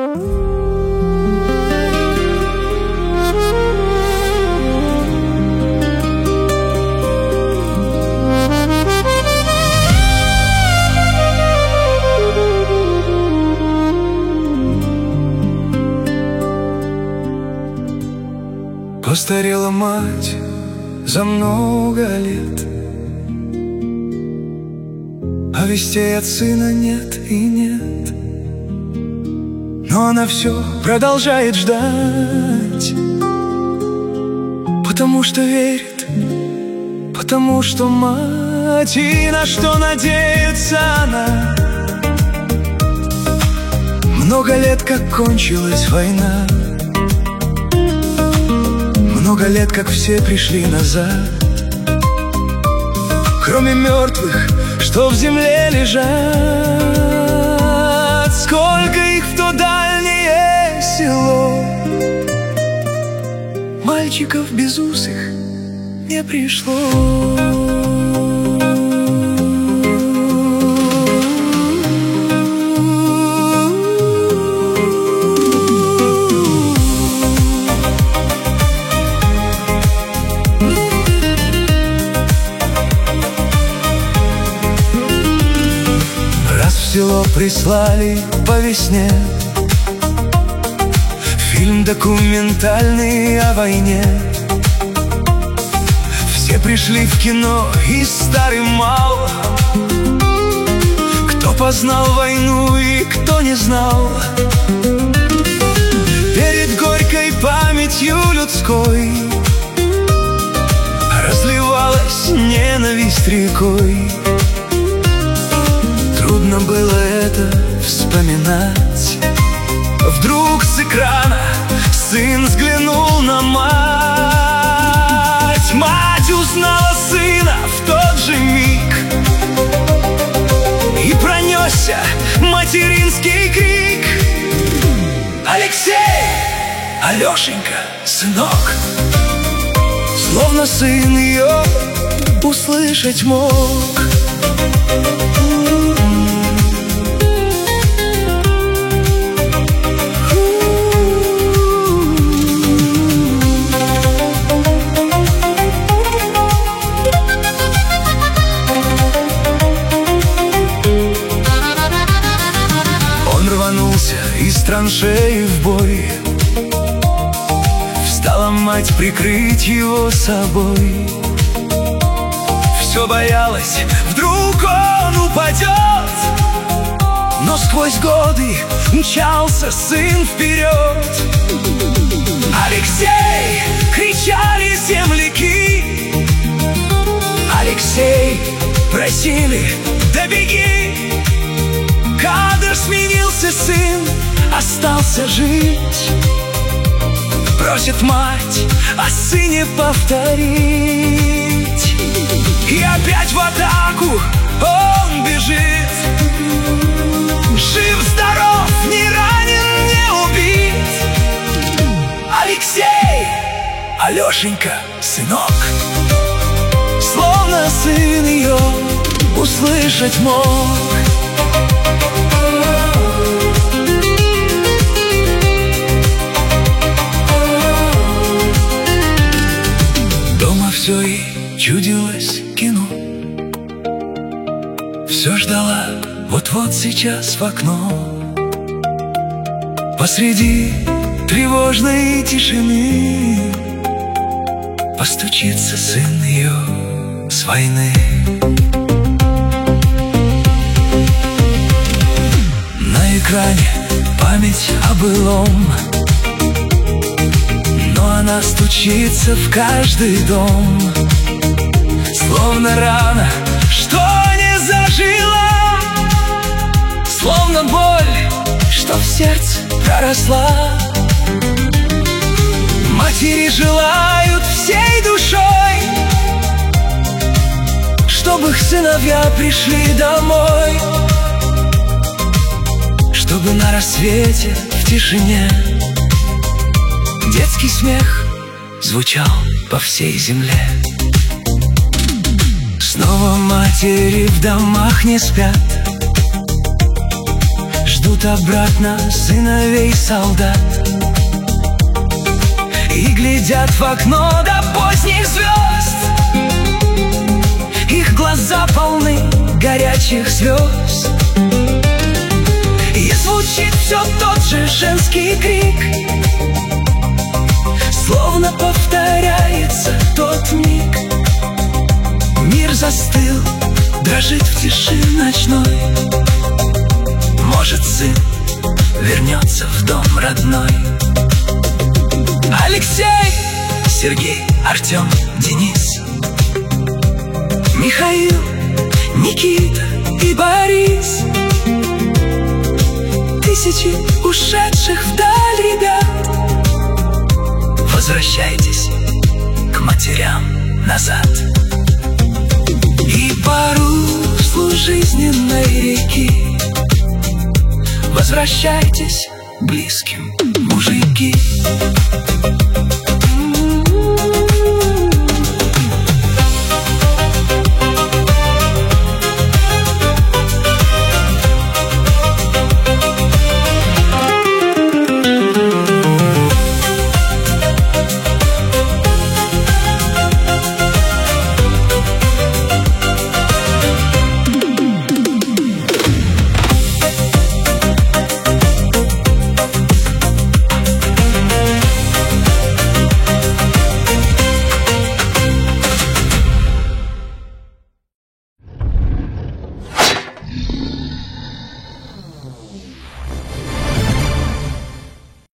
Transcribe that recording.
Постарела мать за много лет, а вестей от сына нет и нет. Но она все продолжает ждать, потому что верит, потому что мать. И на что надеется она? Много лет, как кончилась война, много лет, как все пришли назад, кроме мертвых, что в земле лежат. Сколько их в то дальнее село, мальчиков безусых не пришло. В село прислали по весне фильм документальный о войне. Все пришли в кино, и старый мал, кто познал войну и кто не знал. Перед горькой памятью людской разливалась ненависть рекой. Трудно было это вспоминать. Вдруг с экрана сын взглянул на мать. Мать узнала сына в тот же миг, и пронесся материнский крик: Алексей, Алешенька, сынок. Словно сын ее услышать мог. Из траншеи в бой встала мать прикрыть его собой. Все боялась, вдруг он упадет, но сквозь годы мчался сын вперед. Алексей! Кричали земляки. Алексей! Просили, да беги! Кадр сменился, сын остался жить. Просит мать о сыне повторить. И опять в атаку он бежит. Жив-здоров, не ранен, не убит. Алексей, Алешенька, сынок. Словно сын ее услышать мог. Все и чудилось кино. Все ждала, вот-вот сейчас в окно. Посреди тревожной тишины постучится сын ее с войны. На экране память о былом, но она стучится в каждый дом. Словно рана, что не зажила, словно боль, что в сердце проросла. Матери желают всей душой, чтобы их сыновья пришли домой, чтобы на рассвете в тишине детский смех звучал по всей земле. Снова матери в домах не спят, ждут обратно сыновей солдат и глядят в окно до поздних звезд. Их глаза полны горячих звезд, и звучит все тот же женский крик, словно повторяется тот миг. Мир застыл, дрожит в тиши ночной. Может, сын вернется в дом родной. Алексей, Сергей, Артем, Денис, Михаил, Никита и Борис. Тысячи ушедших вдаль ребят. Возвращайтесь к матерям назад. И по руслу жизненной реки возвращайтесь близким, мужики.